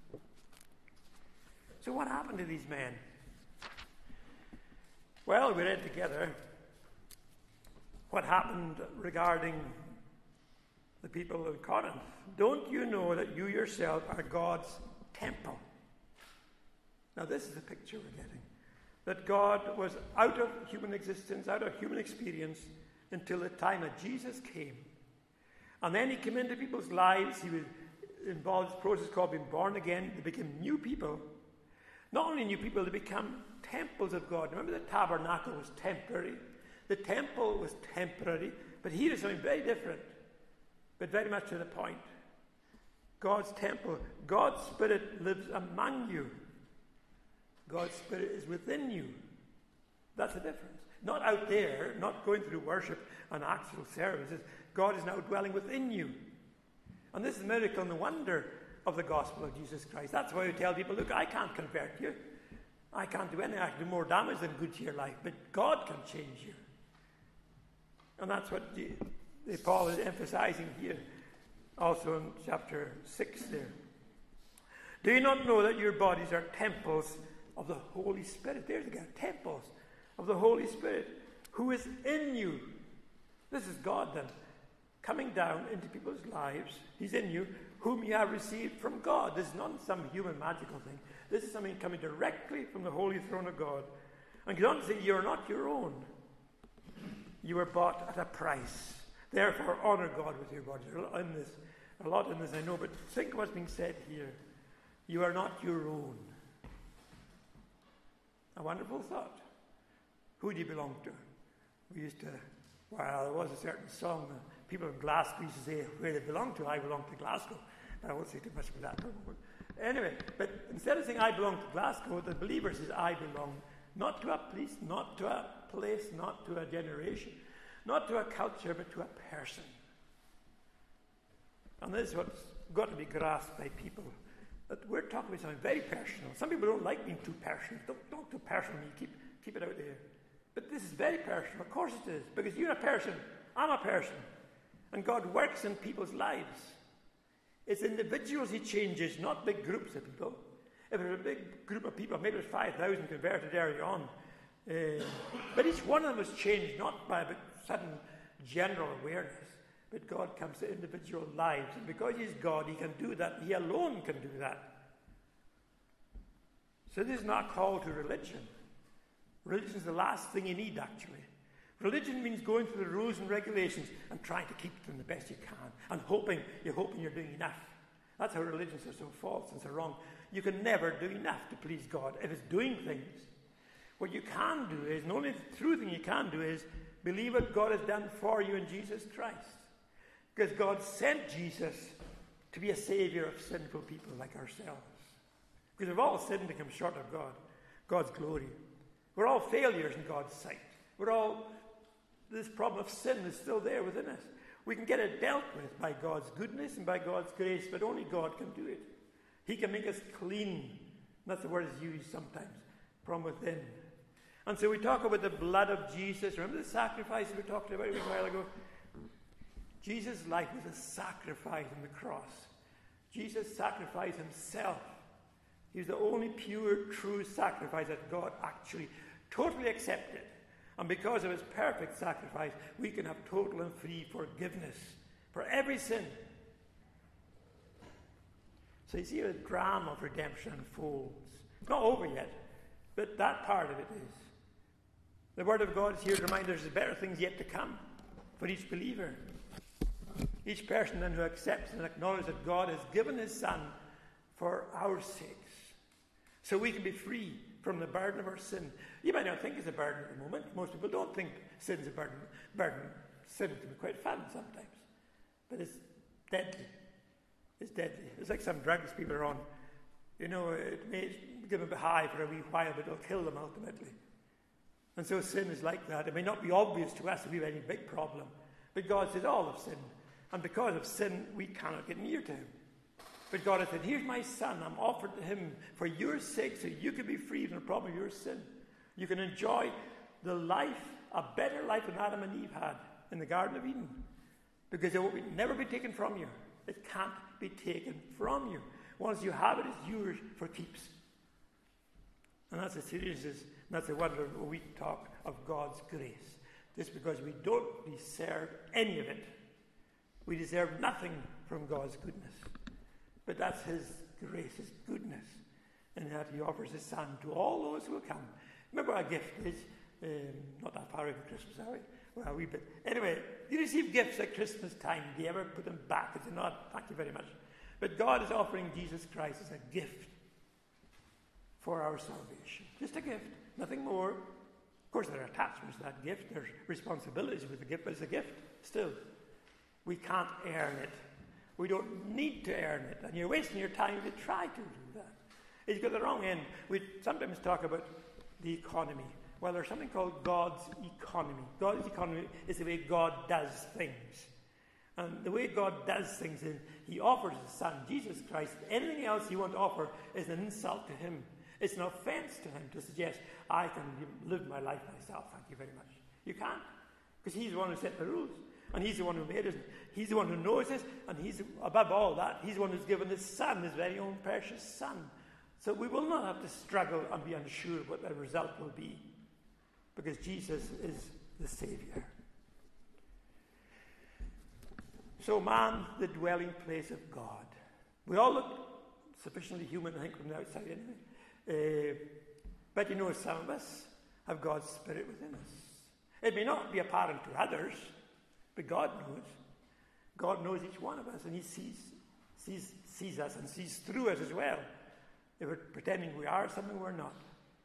So what happened to these men? Well, we read together what happened regarding the people of Corinth. Don't you know that you yourself are God's temple? Now this is the picture we're getting. That God was out of human existence, out of human experience, until the time that Jesus came. And then he came into people's lives. He was involved in this process called being born again. They became new people. Not only new people, they become temples of God. Remember, the tabernacle was temporary. The temple was temporary. But here is something very different, but very much to the point. God's temple, God's Spirit lives among you. God's Spirit is within you. That's the difference. Not out there, not going through worship and actual services. God is now dwelling within you. And this is the miracle and the wonder of the gospel of Jesus Christ. That's why we tell people, look, I can't convert you. I can't do anything. I can do more damage than good to your life. But God can change you. And that's what Paul is emphasizing here. Also in chapter 6 there. Do you not know that your bodies are temples of the Holy Spirit? There's again, temples of the Holy Spirit, who is in you. This is God then, coming down into people's lives. He's in you, whom you have received from God. This is not some human magical thing. This is something coming directly from the holy throne of God. And God says, you're not your own. You were bought at a price. Therefore, honor God with your body. A lot in this, I know, but think what's being said here. You are not your own. A wonderful thought. Who do you belong to? We used to, well, there was a certain song that people in Glasgow used to say where they belong to. I belong to Glasgow. I won't say too much about that for a moment. Anyway, but instead of saying I belong to Glasgow, the believer says I belong not to a place, not to a place, not to a generation, not to a culture, but to a person. And this is what's got to be grasped by people. That we're talking about something very personal. Some people don't like being too personal. Don't too personal. You keep it out there. But this is very personal. Of course it is. Because you're a person. I'm a person. And God works in people's lives. It's individuals he changes, not big groups of people. If there's a big group of people, maybe there's 5,000 converted early on. But each one of them is changed, not by a sudden general awareness. But God comes to individual lives. And because he's God, he can do that. He alone can do that. So this is not a call to religion. Religion is the last thing you need, actually. Religion means going through the rules and regulations and trying to keep them the best you can. And you're hoping you're doing enough. That's how religions are so false and so wrong. You can never do enough to please God. If it's doing things, what you can do is, and the only true thing you can do is, believe what God has done for you in Jesus Christ. Because God sent Jesus to be a savior of sinful people like ourselves. Because we've all sinned and come short of God's glory. We're all failures in God's sight. This problem of sin is still there within us. We can get it dealt with by God's goodness and by God's grace, but only God can do it. He can make us clean. That's the word is used sometimes, from within. And so we talk about the blood of Jesus. Remember the sacrifice we talked about a while ago? Jesus' life was a sacrifice on the cross. Jesus sacrificed himself. He was the only pure, true sacrifice that God actually totally accepted. And because of his perfect sacrifice, we can have total and free forgiveness for every sin. So you see, the drama of redemption unfolds. It's not over yet, but that part of it is. The Word of God is here to remind us there's better things yet to come for each believer. Each person then who accepts and acknowledges that God has given his Son for our sakes, so we can be free from the burden of our sin. You might not think it's a burden at the moment. Most people don't think sin's a burden. Sin can be quite fun sometimes. But it's deadly. It's deadly. It's like some drugs people are on. You know, it may give them a high for a wee while, but it'll kill them ultimately. And so sin is like that. It may not be obvious to us that we have any big problem. But God says all have sinned. And because of sin, we cannot get near to him. But God has said, here's my Son. I'm offered to him for your sake, so you can be free from the problem of your sin. You can enjoy the life, a better life than Adam and Eve had in the Garden of Eden. Because it will never be taken from you. It can't be taken from you. Once you have it, it's yours for keeps. And that's the seriousness, that's the wonder when we talk of God's grace. Just because we don't deserve any of it. We deserve nothing from God's goodness. But that's his grace, his goodness, and that he offers his Son to all those who will come. Remember, our gift is not that far away from Christmas, are we? Well, a wee bit. Anyway, you receive gifts at Christmas time. Do you ever put them back? If you're not, thank you very much. But God is offering Jesus Christ as a gift for our salvation. Just a gift, nothing more. Of course, there are attachments to that gift. There's responsibilities with the gift, but it's a gift still. We can't earn it. We don't need to earn it. And you're wasting your time to try to do that. It's got the wrong end. We sometimes talk about the economy. Well, there's something called God's economy. God's economy is the way God does things. And the way God does things is he offers his Son, Jesus Christ. Anything else you want to offer is an insult to him. It's an offense to him to suggest, I can live my life myself, thank you very much. You can't. Because he's the one who set the rules. And he's the one who made us. He's the one who knows us. And he's, above all that, he's the one who's given his Son, his very own precious Son. So we will not have to struggle and be unsure what the result will be. Because Jesus is the Saviour. So man, the dwelling place of God. We all look sufficiently human, I think, from the outside anyway. But you know, some of us have God's Spirit within us. It may not be apparent to others, but God knows. God knows each one of us, and he sees us and sees through us as well. If we're pretending we are something we're not.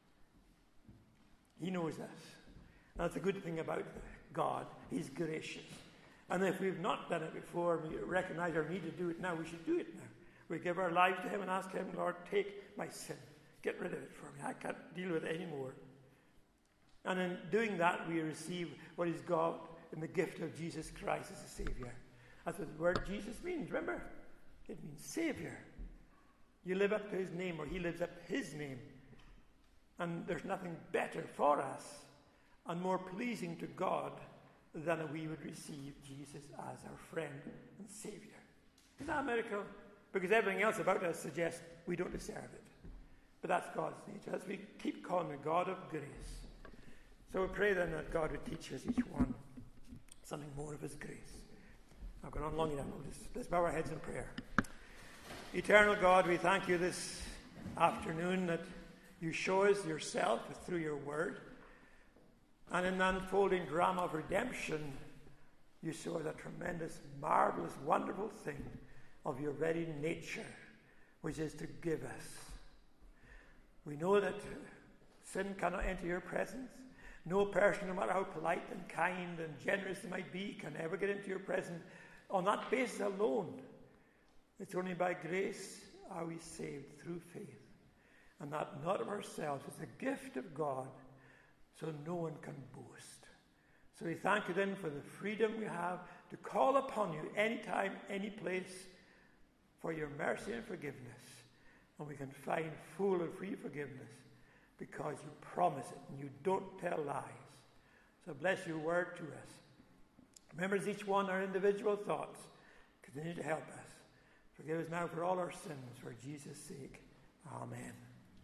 He knows us. And that's a good thing about God. He's gracious. And if we've not done it before, we recognize our need to do it now, we should do it now. We give our lives to him and ask him, Lord, take my sin. Get rid of it for me. I can't deal with it anymore. And in doing that, we receive what is God in the gift of Jesus Christ as a Saviour. That's what the word Jesus means, remember? It means Saviour. You live up to his name, or he lives up to his name. And there's nothing better for us and more pleasing to God than if we would receive Jesus as our friend and Saviour. Isn't that a miracle? Because everything else about us suggests we don't deserve it. But that's God's nature. As we keep calling the God of grace. So we pray then that God would teach us each one something more of his grace. I've gone on long enough. Let's bow our heads in prayer. Eternal God, we thank you this afternoon that you show us yourself through your word. And in the unfolding drama of redemption, you show us a tremendous, marvelous, wonderful thing of your very nature, which is to give us. We know that sin cannot enter your presence. No person, no matter how polite and kind and generous they might be, can ever get into your presence on that basis alone. It's only by grace are we saved through faith. And that not of ourselves. It's a gift of God, so no one can boast. So we thank you then for the freedom we have to call upon you anytime, any place, for your mercy and forgiveness. And we can find full and free forgiveness because you promise it and you don't tell lies. So bless your word to us. Remember as each one our individual thoughts. Continue to help us. Forgive us now for all our sins, for Jesus' sake. Amen.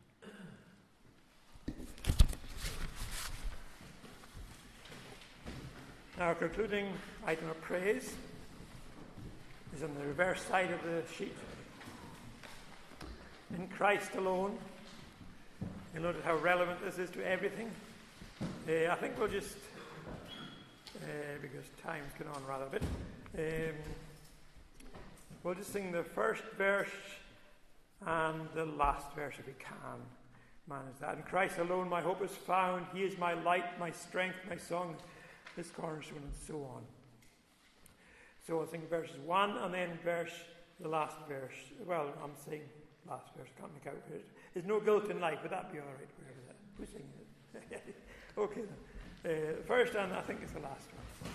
Now our concluding item of praise is on the reverse side of the sheet. In Christ alone. You'll notice how relevant this is to everything. I think we'll just, because time's gone on rather a bit, we'll just sing the first verse and the last verse if we can manage that. In Christ alone my hope is found. He is my light, my strength, my song, this cornerstone, and so on. So I'll sing verses 1 and then the last verse. Well, I'm saying last verse, can't make out where it is. There's no guilt in life, but that'd be all right, wherever that. Who's singing it? Okay then. First and I think it's the last one.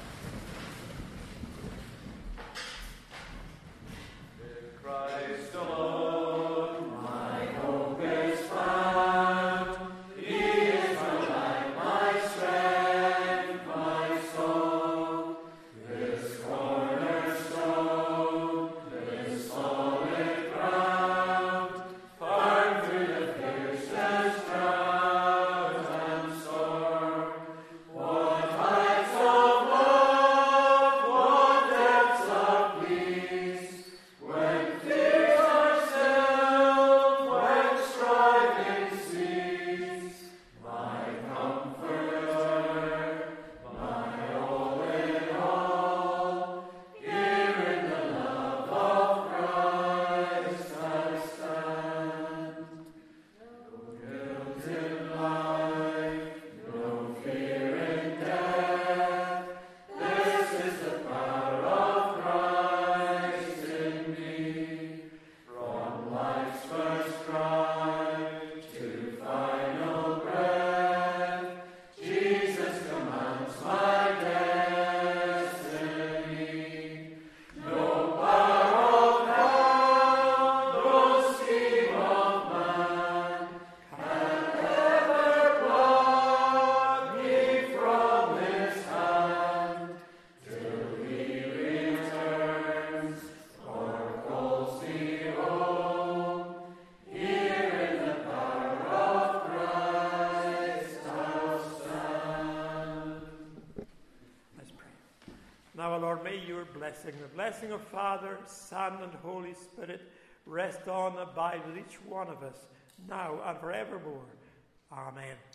In Christ alone, my hope is found. He is my light, my strength, my song. This cornerstone, this solid ground, firm through the fiercest drought and storm. What heights of love, what depths of peace, when fears are stilled, when striving cease. My comforter, my all in all, here in the love of Christ I stand. No guilt in life, no fear in death, this is the power of Christ in me. From life's first cry to final breath, Jesus commands my destiny. No power of hell, no scheme of man can ever pluck me from His hand till He returns or calls me home. Here in the power of Christ I'll stand. Let's pray. Now, O Lord, may your blessing, the blessing of Father, Son, and Holy Spirit, rest on and abide with each one of us, now and forevermore. Amen.